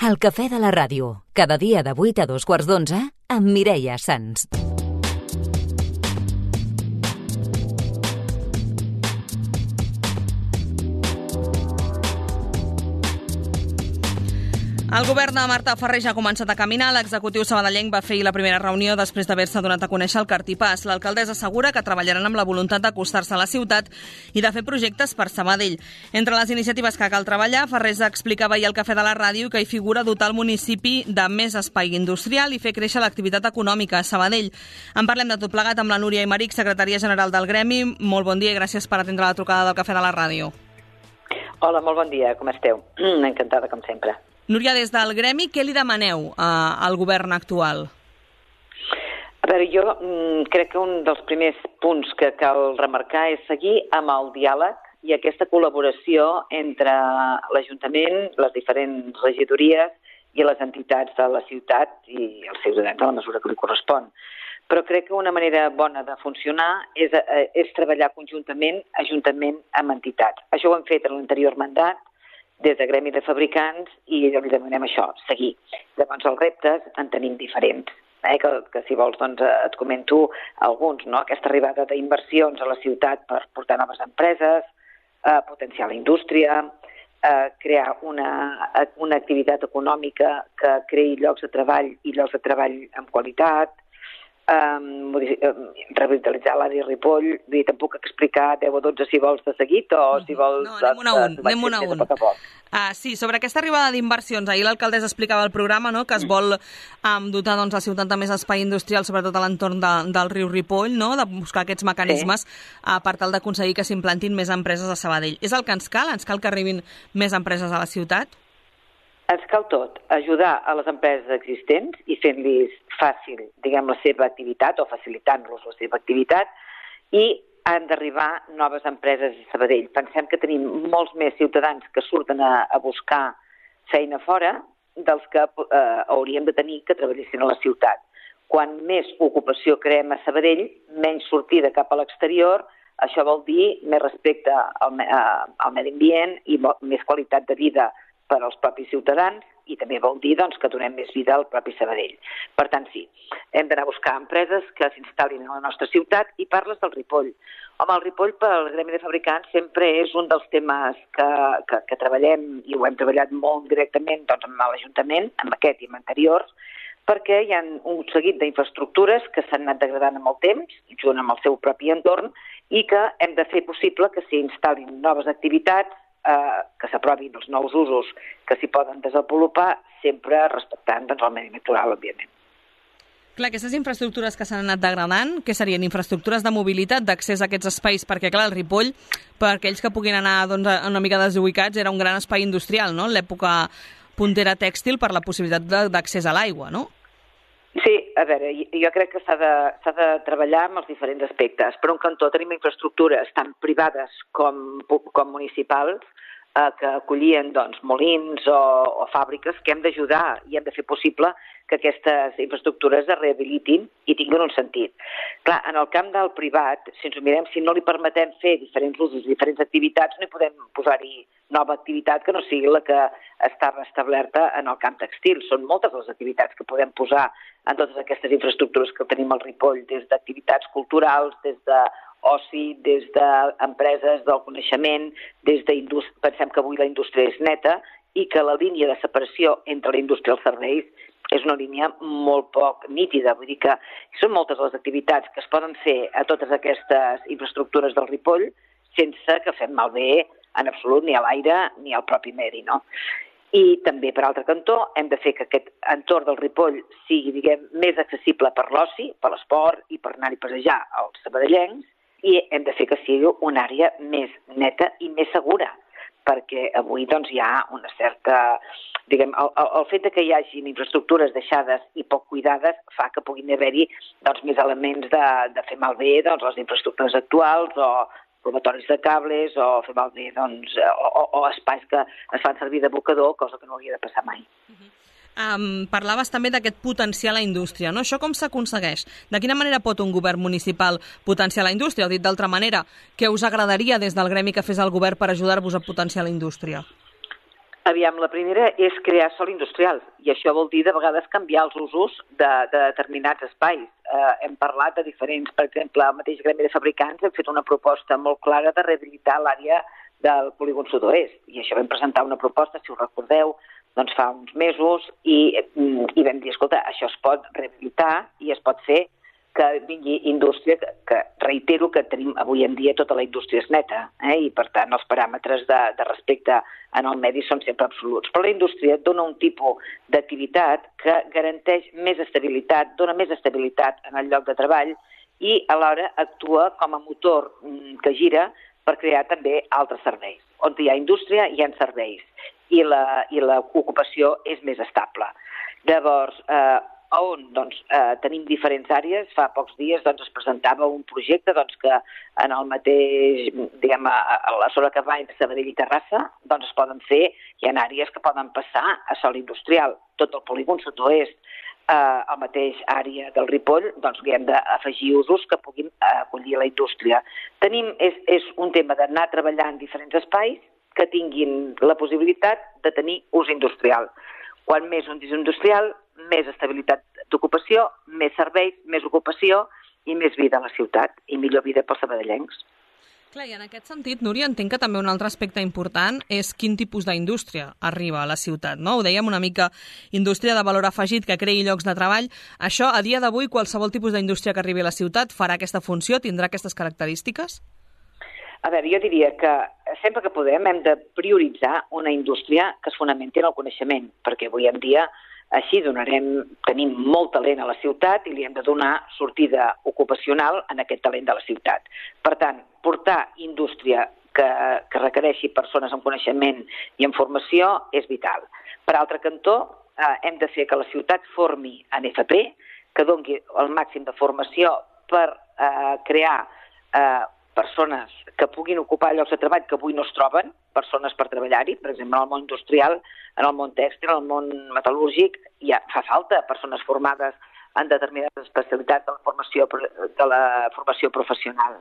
El cafè de la ràdio, cada dia de 8 a 2:15 amb Mireia Sans. El govern de Marta Ferrer ja ha començat a caminar. L'executiu sabadellenc va fer la primera reunió després d'haver-se donat a conèixer el cartipàs. L'alcaldessa assegura que treballaran amb la voluntat d'acostar-se a la ciutat i de fer projectes per Sabadell. Entre les iniciatives que cal treballar, Ferrer explicava ahir al Cafè de la Ràdio que hi figura dotar el municipi de més espai industrial i fer créixer l'activitat econòmica a Sabadell. En parlem de tot plegat amb la Núria Aymeric, secretària general del Gremi. Molt bon dia i gràcies per atendre la trucada del Cafè de la Ràdio. Hola, molt bon dia, com esteu? Encantada, com sempre. Núria, des del Gremi, què li demaneu al govern actual? A veure, jo crec que un dels primers punts que cal remarcar és seguir amb el diàleg i aquesta col·laboració entre l'Ajuntament, les diferents regidories i les entitats de la ciutat i els ciutadans a la mesura que li correspon. Però crec que una manera bona de funcionar és treballar conjuntament, ajuntament amb entitats. Això ho hem fet en l'anterior mandat, des de Gremi de Fabricants, i li demanem això, seguir. Llavors els reptes en tenim diferents, que si vols doncs et comento alguns, no? Aquesta arribada d'inversions a la ciutat per portar noves empreses, potenciar la indústria, crear una activitat econòmica que creï llocs de treball i llocs de treball amb qualitat, revitalitzar l'àrea Ripoll. Tampoc puc explicar 10 o 12 si vols de seguit o si vols... No, anem un a un. Sí, sobre aquesta arribada d'inversions, ahir l'alcaldessa explicava el programa, no?, que es vol dotar la ciutat de més espai industrial, sobretot a l'entorn del riu Ripoll, no?, de buscar aquests mecanismes per tal d'aconseguir que s'implantin més empreses a Sabadell. És el que ens cal? Ens cal que arribin més empreses a la ciutat? Ens cal tot, ajudar a les empreses existents i fent-los fàcil, diguem, la seva activitat o facilitant-los la seva activitat, i han d'arribar noves empreses a Sabadell. Pensem que tenim molts més ciutadans que surten a buscar feina fora dels que hauríem de tenir que treballessin a la ciutat. Quan més ocupació creem a Sabadell, menys sortida cap a l'exterior, això vol dir més respecte al medi ambient i més qualitat de vida per als propis ciutadans, i també vol dir que donem més vida al propi Sabadell. Per tant, sí, hem d'anar a buscar empreses que s'instal·lin a la nostra ciutat. I parles del Ripoll. Home, el Ripoll pel Gremi de Fabricants sempre és un dels temes que treballem, i ho hem treballat molt directament amb l'Ajuntament, amb aquest i amb anteriors, perquè hi ha un seguit d'infraestructures que s'han anat degradant amb el temps, junt amb el seu propi entorn, i que hem de fer possible que s'hi instal·lin noves activitats, que s'aprovin els nous usos que s'hi poden desenvolupar, sempre respectant el medi natural, òbviament. Clar, aquestes infraestructures que s'han anat degradant, què serien? Infraestructures de mobilitat, d'accés a aquests espais? Perquè, clar, el Ripoll, per aquells que puguin anar una mica desubicats, era un gran espai industrial, no?, en l'època puntera tèxtil, per la possibilitat d'accés a l'aigua, no? Sí, a veure, jo crec que s'ha de treballar amb els diferents aspectes. Per un cantó tenim infraestructures tant privades com municipals que acollien molins o fàbriques que hem d'ajudar i hem de fer possible que aquestes infraestructures es rehabilitin i tinguin un sentit. Clar, en el camp del privat, si ens ho mirem, si no li permetem fer diferents usos, diferents activitats, no hi podem posar-hi nova activitat que no sigui la que estava establerta en el camp textil. Són moltes les activitats que podem posar en totes aquestes infraestructures que tenim al Ripoll, des d'activitats culturals, des d'oci, des d'empreses del coneixement, pensem que avui la indústria és neta i que la línia de separació entre la indústria i els serveis és una línia molt poc nítida. Vull dir que són moltes les activitats que es poden fer a totes aquestes infraestructures del Ripoll sense que fem malbé en absolut ni a l'aire ni al propi medi, no? I també, per altre cantó, hem de fer que aquest entorn del Ripoll sigui, diguem, més accessible per l'oci, per l'esport i per anar-hi a passejar als sabadellencs, i hem de fer que sigui una àrea més neta i més segura, perquè avui hi ha una certa... Diguem, el fet que hi hagi infraestructures deixades i poc cuidades fa que puguin haver-hi més elements de fer malbé les infraestructures actuals o robatoris de cables o fer malbé o espais que es fan servir d'abocador, cosa que no hauria de passar mai. Parlaves també d'aquest potenciar la indústria, no? Això com s'aconsegueix? De quina manera pot un govern municipal potenciar la indústria? O dit d'altra manera, què us agradaria des del gremi que fes el govern per ajudar-vos a potenciar la indústria? Aviam, la primera és crear sòl industrial, i això vol dir de vegades canviar els usos de determinats espais. Hem parlat de diferents, per exemple, el mateix Gremi de Fabricants hem fet una proposta molt clara de rehabilitar l'àrea del polígon sud-oest, i això vam presentar una proposta, si us recordeu, doncs fa uns mesos, i vam dir, escolta, això es pot rehabilitar i es pot fer que vingui indústria, que reitero que tenim avui en dia tota la indústria és neta, i per tant els paràmetres de respecte en el medi són sempre absoluts. Però la indústria dona un tipus d'activitat que garanteix més estabilitat, dona més estabilitat en el lloc de treball i alhora actua com a motor que gira per crear també altres serveis. On hi ha indústria hi ha serveis i l'ocupació és més estable. Llavors, on tenim diferents àrees. Fa pocs dies es presentava un projecte que en el mateix, diguem, a la zona que va entre Sabadell i Terrassa, es poden fer, hi ha àrees que poden passar a sòl industrial. Tot el polígon sud-oest, a la mateix àrea del Ripoll, li hem d'afegir usos que puguin acollir la indústria. És un tema d'anar treballant en diferents espais que tinguin la possibilitat de tenir ús industrial. Quan més ús industrial, més estabilitat d'ocupació, més serveis, més ocupació i més vida a la ciutat i millor vida pels sabadellencs. Clar, i en aquest sentit, Núria, entenc que també un altre aspecte important és quin tipus d'indústria arriba a la ciutat, no? Ho dèiem una mica, indústria de valor afegit que creï llocs de treball. Això, a dia d'avui, qualsevol tipus d'indústria que arribi a la ciutat farà aquesta funció, tindrà aquestes característiques? A veure, jo diria que sempre que podem hem de prioritzar una indústria que es fonamenti en el coneixement, perquè avui en dia així tenim molt talent a la ciutat i li hem de donar sortida ocupacional en aquest talent de la ciutat. Per tant, portar indústria que requereixi persones amb coneixement i amb formació és vital. Per altre cantó, hem de fer que la ciutat formi en FP, que doni el màxim de formació per crear persones que puguin ocupar llocs de treball que avui no es troben, persones per treballar-hi, per exemple, en el món industrial, en el món tèxtil, en el món metal·lúrgic, ja fa falta persones formades en determinades especialitats de la formació professional.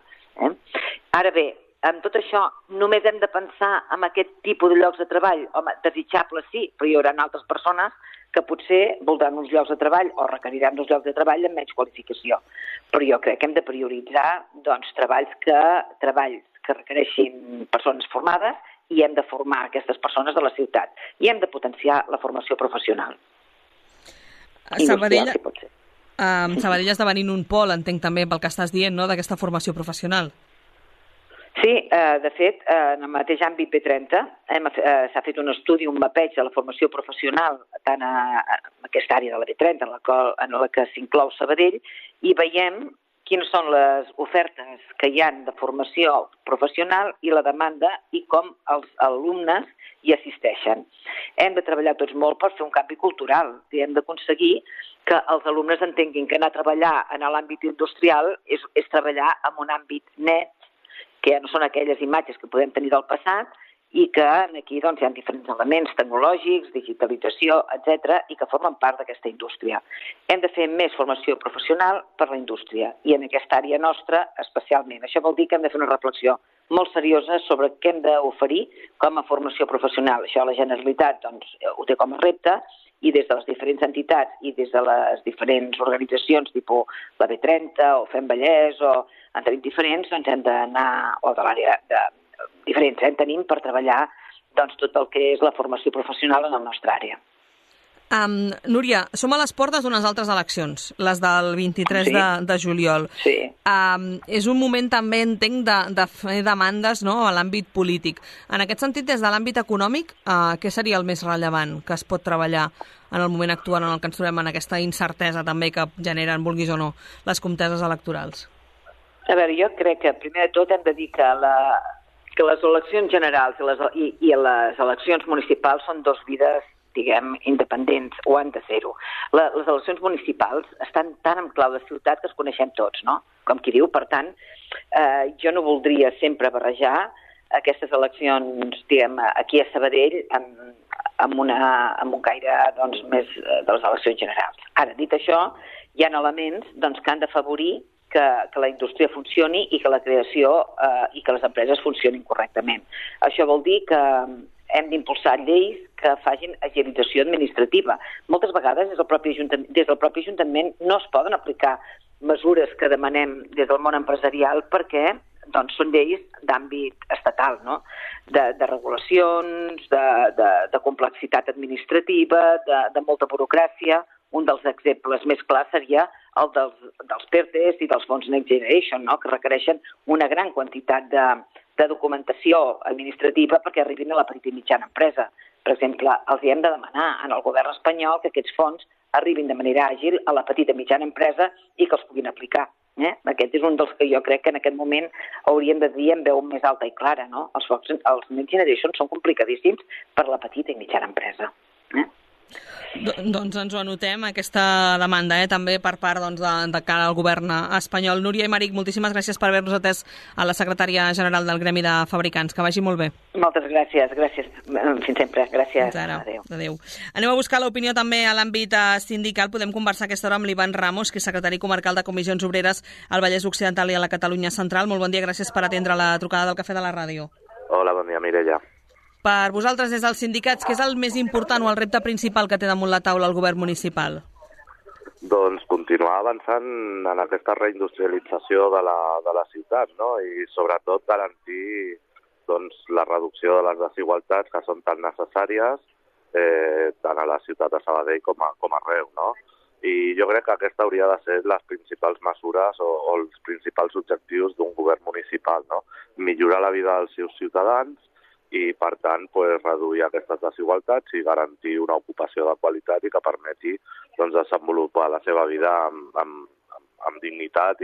Ara bé, amb tot això, només hem de pensar en aquest tipus de llocs de treball. Home, desitjable sí, però hi haurà altres persones que potser voldran uns llocs de treball o requeriran uns llocs de treball amb menys qualificació. Però jo crec que hem de prioritzar treballs que requereixin persones formades i hem de formar aquestes persones de la ciutat. I hem de potenciar la formació professional. Sabadell esdevenint un pol, entenc també pel que estàs dient, no?, d'aquesta formació professional. Sí, de fet, en el mateix àmbit B30 s'ha fet un estudi, un mapeig de la formació professional tant en aquesta àrea de la B30 en la que s'inclou Sabadell i veiem quines són les ofertes que hi ha de formació professional i la demanda i com els alumnes hi assisteixen. Hem de treballar tots molt per fer un canvi cultural i hem d'aconseguir que els alumnes entenguin que anar a treballar en l'àmbit industrial és treballar en un àmbit net, que ja no són aquelles imatges que podem tenir del passat i que aquí hi ha diferents elements tecnològics, digitalització, etc., i que formen part d'aquesta indústria. Hem de fer més formació professional per la indústria i en aquesta àrea nostra especialment. Això vol dir que hem de fer una reflexió molt seriosa sobre què hem d'oferir com a formació professional. Això la Generalitat ho té com a repte i des de les diferents entitats i des de les diferents organitzacions, tipus la B30 o Fem Vallès o en tenim diferents, hem d'anar, o de l'àrea diferents, en tenim per treballar tot el que és la formació professional en la nostra àrea. Núria, som a les portes d'unes altres eleccions, les del 23 de juliol. Sí. És un moment també, entenc, de fer demandes, no?, a l'àmbit polític. En aquest sentit, des de l'àmbit econòmic, què seria el més rellevant que es pot treballar en el moment actual en el que ens trobem en aquesta incertesa també que generen, vulguis o no, les conteses electorals? A veure, jo crec que primer de tot hem de dir que les eleccions generals i les eleccions municipals són dos vides, diguem, independents, o han de ser-ho. Les eleccions municipals estan tan en clau de ciutat que es coneixem tots, no? Com qui diu, per tant, jo no voldria sempre barrejar aquestes eleccions, diguem, aquí a Sabadell amb un caire més de les eleccions generals. Ara, dit això, hi ha elements que han d'afavorir que la indústria funcioni i que la creació i que les empreses funcionin correctament. Això vol dir que hem d'impulsar lleis que facin agilització administrativa. Moltes vegades des del propi Ajuntament no es poden aplicar mesures que demanem des del món empresarial perquè doncs, són lleis d'àmbit estatal, no? De regulacions, de complexitat administrativa, de molta burocràcia. Un dels exemples més clars seria el dels PERTEs i dels fons Next Generation, no? Que requereixen una gran quantitat de documentació administrativa perquè arribin a la petita i mitjana empresa. Per exemple, els hem de demanar al govern espanyol que aquests fons arribin de manera àgil a la petita i mitjana empresa i que els puguin aplicar. Aquest és un dels que jo crec que en aquest moment hauríem de dir en veu més alta i clara, no? Els Next Generation són complicadíssims per la petita i mitjana empresa. Doncs ens ho anotem, aquesta demanda, també per part de cara al govern espanyol. Núria Aymeric, moltíssimes gràcies per haver-nos atès a la secretària general del Gremi de Fabricants. Que vagi molt bé. Moltes gràcies. Fins sempre. Gràcies. Adéu. Anem a buscar l'opinió també a l'àmbit sindical. Podem conversar aquesta hora amb l'Ivan Ramos, que és secretari comarcal de Comissions Obreres al Vallès Occidental i a la Catalunya Central. Molt bon dia, gràcies per atendre la trucada del Cafè de la Ràdio. Hola, bon dia, Mireia. Per vosaltres, des dels sindicats, què és el més important o el repte principal que té damunt la taula el govern municipal? Doncs continuar avançant en aquesta reindustrialització de la ciutat, no? I sobretot garantir la reducció de les desigualtats que són tan necessàries tant a la ciutat de Sabadell com arreu, no? I jo crec que aquesta hauria de ser les principals mesures o els principals objectius d'un govern municipal, no? Millorar la vida dels seus ciutadans i, per tant, reduir aquestes desigualtats i garantir una ocupació de qualitat i que permeti desenvolupar la seva vida amb dignitat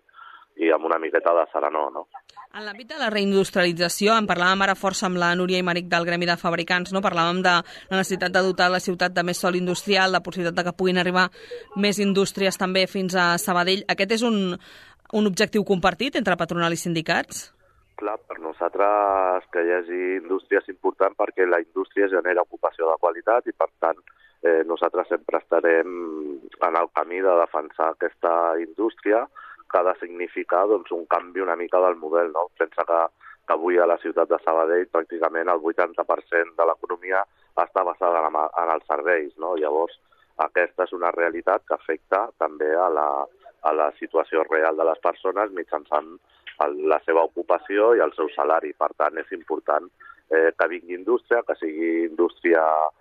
i amb una miqueta de serenor, no? En l'àmbit de la reindustrialització, en parlàvem ara força amb la Núria Aymeric del Gremi de Fabricants, no? Parlàvem de la necessitat de dotar la ciutat de més sòl industrial, la possibilitat de que puguin arribar més indústries també fins a Sabadell. Aquest és un objectiu compartit entre patronal i sindicats? Clar, per nosaltres que hi hagi indústria és important perquè la indústria genera ocupació de qualitat i, per tant, nosaltres sempre estarem en el camí de defensar aquesta indústria que ha de significar un canvi una mica del model, no? Pensa que avui a la ciutat de Sabadell pràcticament el 80% de l'economia està basada en els serveis, no? Llavors, aquesta és una realitat que afecta també a la situació real de les persones mitjançant la seva ocupació i el seu salari. Per tant, és important que vingui indústria, que sigui indústria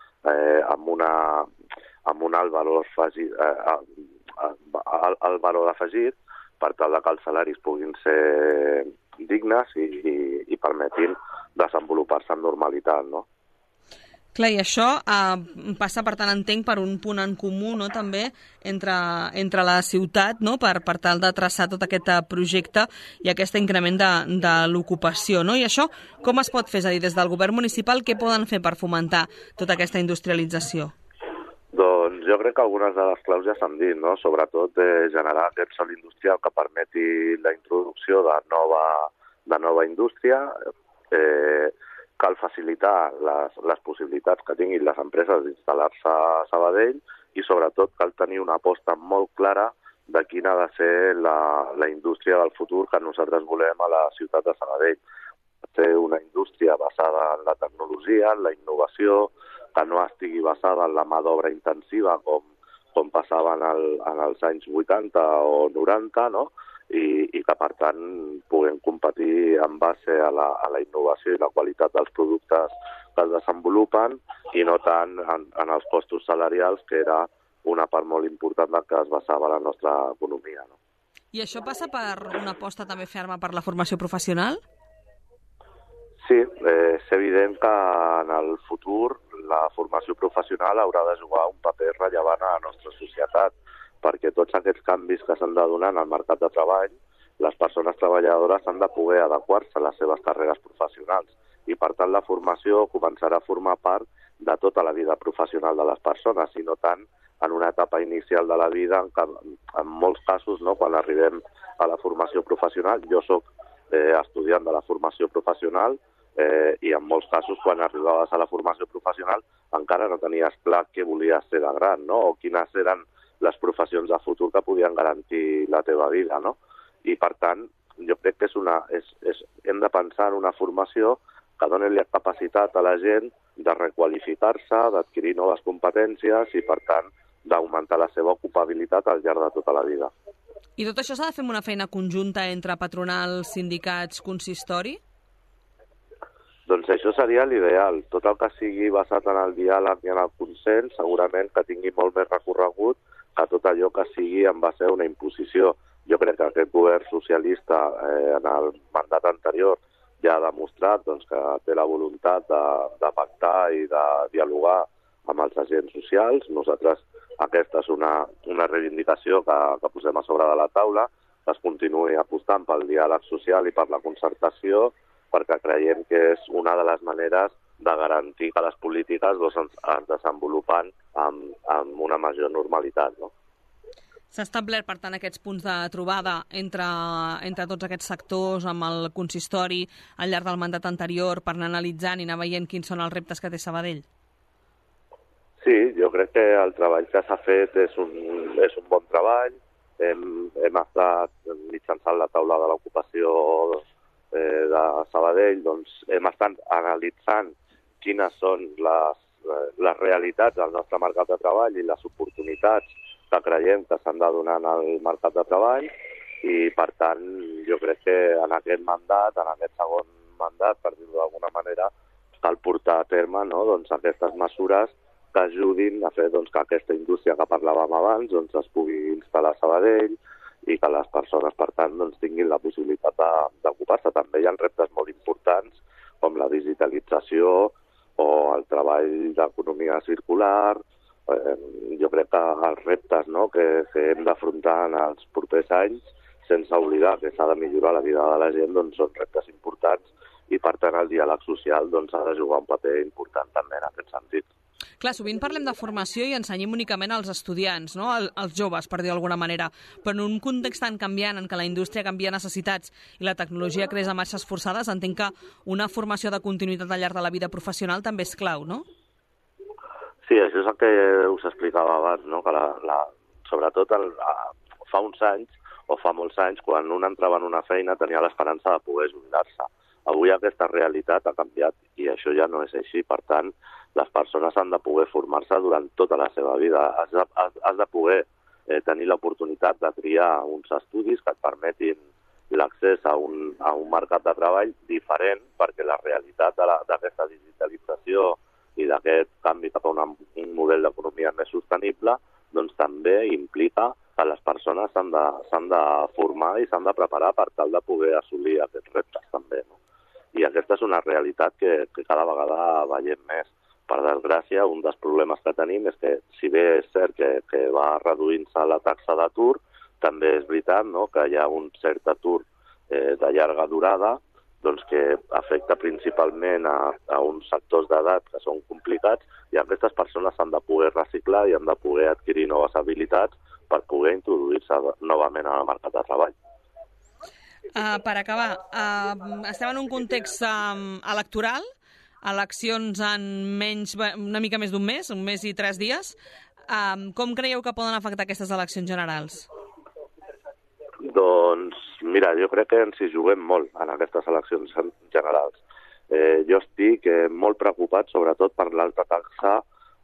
amb un alt valor afegit, per tal que els salaris puguin ser dignes i permetin desenvolupar-se amb normalitat, no? Clar, i això passa, per tant, entenc, per un punt en comú, no?, també entre la ciutat, no?, per tal de traçar tot aquest projecte i aquest increment de l'ocupació, no? I això com es pot fer? És a dir, des del govern municipal, què poden fer per fomentar tota aquesta industrialització? Doncs jo crec que algunes de les claus ja s'han dit, no? Sobretot generar aquest sòl industrial que permeti la introducció de nova indústria. Cal facilitar les possibilitats que tinguin les empreses d'instal·lar-se a Sabadell i, sobretot, cal tenir una aposta molt clara de quina ha de ser la indústria del futur que nosaltres volem a la ciutat de Sabadell. Ser una indústria basada en la tecnologia, en la innovació, que no estigui basada en la mà d'obra intensiva com passava en els anys 80 o 90, no? I que, per tant, puguem competir en base a la innovació i la qualitat dels productes que es desenvolupen i no tant en els costos salarials, que era una part molt important del que es basava la nostra economia, no? I això passa per una aposta també ferma per la formació professional? Sí, és evident que en el futur la formació professional haurà de jugar un paper rellevant a la nostra societat, perquè tots aquests canvis que s'han de donar en el mercat de treball, les persones treballadores han de poder adequar-se a les seves carreres professionals i, per tant, la formació començarà a formar part de tota la vida professional de les persones i no tant en una etapa inicial de la vida en molts casos, no, quan arribem a la formació professional. Jo soc estudiant de la formació professional i en molts casos quan arribaves a la formació professional encara no tenies clar què volies ser de gran, no? O quines eren les professions de futur que podien garantir la teva vida, no? I, per tant, jo crec que hem de pensar en una formació que donin la capacitat a la gent de requalificar-se, d'adquirir noves competències i, per tant, d'augmentar la seva ocupabilitat al llarg de tota la vida. I tot això s'ha de fer amb una feina conjunta entre patronals, sindicats, consistori? Doncs això seria l'ideal. Tot el que sigui basat en el diàleg i en el consens segurament que tingui molt més recorregut que tot allò que sigui en base a una imposició. Jo crec que aquest govern socialista en el mandat anterior ja ha demostrat doncs, que té la voluntat de pactar i de dialogar amb els agents socials. Nosaltres aquesta és una reivindicació que posem a sobre de la taula, que es continuï apostant pel diàleg social i per la concertació, perquè creiem que és una de les maneres de garantir que les polítiques es desenvolupen amb una major normalitat. No? S'ha establert, per tant, aquests punts de trobada entre tots aquests sectors, amb el consistori, al llarg del mandat anterior, per anar analitzant i anar veient quins són els reptes que té Sabadell? Sí, jo crec que el treball que s'ha fet és un bon treball. Hem estat mitjançant la taula de l'ocupació de Sabadell, doncs hem estat analitzant quines són les realitats del nostre mercat de treball i les oportunitats que creiem que s'han de donar al mercat de treball i, per tant, jo crec que en aquest mandat, en aquest segon mandat, per dir-ho d'alguna manera, cal portar a terme doncs, aquestes mesures que ajudin a fer que aquesta indústria que parlàvem abans es pugui instal·lar a Sabadell i que les persones, per tant, tinguin la possibilitat d'ocupar-se. També hi ha reptes molt importants, com la digitalització o el treball d'economia circular. Jo crec que els reptes que hem d'afrontar en els propers anys, sense oblidar que s'ha de millorar la vida de la gent, són reptes importants i, per tant, el diàleg social ha de jugar un paper important també en aquest sentit. Clar, sovint parlem de formació i ensenyem únicament als estudiants, no? Als joves, per dir d'alguna manera, però en un context tan canviant en què la indústria canvia necessitats i la tecnologia creix a marxes forçades, entenc que una formació de continuïtat al llarg de la vida professional també és clau, no? Sí, això és el que us explicava abans, no? Que sobretot fa uns anys o fa molts anys, quan un entrava en una feina tenia l'esperança de poder jubilar-se. Avui aquesta realitat ha canviat i això ja no és així. Per tant, les persones han de poder formar-se durant tota la seva vida. Has de poder tenir l'oportunitat de triar uns estudis que et permetin l'accés a un mercat de treball diferent, perquè la realitat d'aquesta digitalització i d'aquest canvi cap a un model d'economia més sostenible també implica que les persones s'han de formar i s'han de preparar per tal de poder assolir aquests reptes també. No? I aquesta és una realitat que cada vegada veiem més. Per desgràcia, un dels problemes que tenim és que, si bé és cert que va reduint-se la taxa d'atur, també és veritat que hi ha un cert atur de llarga durada que afecta principalment a uns sectors d'edat que són complicats i aquestes persones s'han de poder reciclar i han de poder adquirir noves habilitats per poder introduir-se novament en el mercat de treball. Per acabar, estem en un context electoral, eleccions en una mica més d'un mes, 1 mes i 3 dies. Com creieu que poden afectar aquestes eleccions generals? Doncs, mira, jo crec que ens hi juguem molt en aquestes eleccions generals. Jo estic molt preocupat, sobretot per l'alta taxa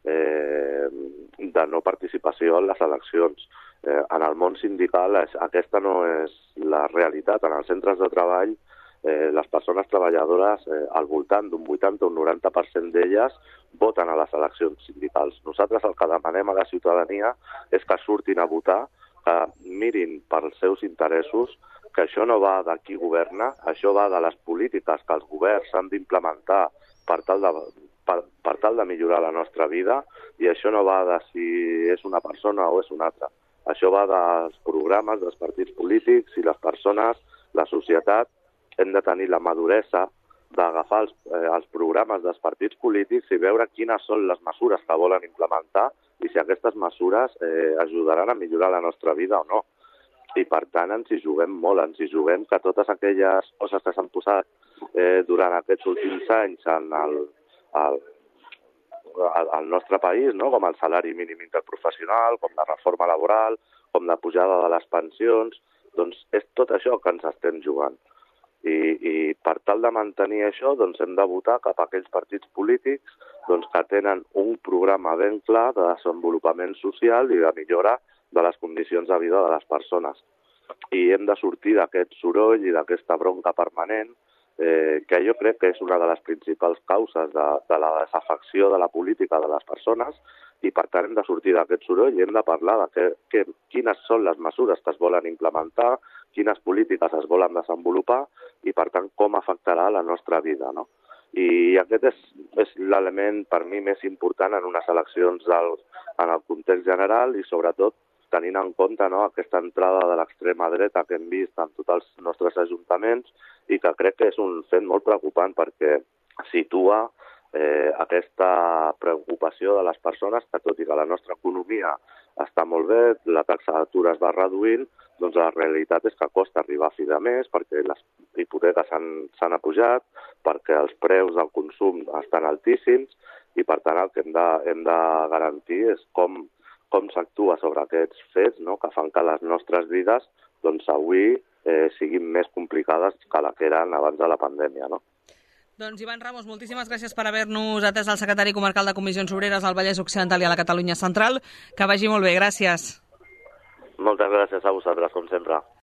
de no participació en les eleccions. En el món sindical aquesta no és la realitat. En els centres de treball, les persones treballadores, al voltant d'un 80 o un 90% d'elles, voten a les eleccions sindicals. Nosaltres el que demanem a la ciutadania és que surtin a votar, que mirin pels seus interessos, que això no va de qui governa, això va de les polítiques que els governs han d'implementar per tal de millorar la nostra vida, i això no va de si és una persona o és una altra. Això va dels programes dels partits polítics i les persones, la societat, hem de tenir la maduresa d'agafar els programes dels partits polítics i veure quines són les mesures que volen implementar i si aquestes mesures ajudaran a millorar la nostra vida o no. I, per tant, ens hi juguem molt, ens hi juguem que totes aquelles coses que s'han posat durant aquests últims anys al nostre país, no? Com el salari mínim interprofessional, com la reforma laboral, com la pujada de les pensions, doncs és tot això que ens estem jugant. I per tal de mantenir això doncs hem de votar cap a aquells partits polítics doncs, que tenen un programa ben clar de desenvolupament social i de millora de les condicions de vida de les persones. I hem de sortir d'aquest soroll i d'aquesta bronca permanent que jo crec que és una de les principals causes de la desafecció de la política de les persones i per tant hem de sortir d'aquest soroll i hem de parlar de quines són les mesures que es volen implementar, quines polítiques es volen desenvolupar i per tant com afectarà la nostra vida, no? I aquest és l'element per mi més important en unes eleccions en el context general i sobretot tenint en compte aquesta entrada de l'extrema dreta que hem vist en tots els nostres ajuntaments i que crec que és un fet molt preocupant perquè situa aquesta preocupació de les persones que tot i que la nostra economia està molt bé, la taxa d'atur es va reduint, doncs la realitat és que costa arribar a fi de mes perquè les hipoteques s'han apujat, perquè els preus del consum estan altíssims i per tant el que hem de garantir és com s'actua sobre aquests fets que fan que les nostres vides doncs, avui siguin més complicades que la que eren abans de la pandèmia, no? Doncs Ivan Ramos, moltíssimes gràcies per haver-nos atès al secretari comarcal de Comissions Obreres al Vallès Occidental i a la Catalunya Central. Que vagi molt bé, gràcies. Moltes gràcies a vosaltres, com sempre.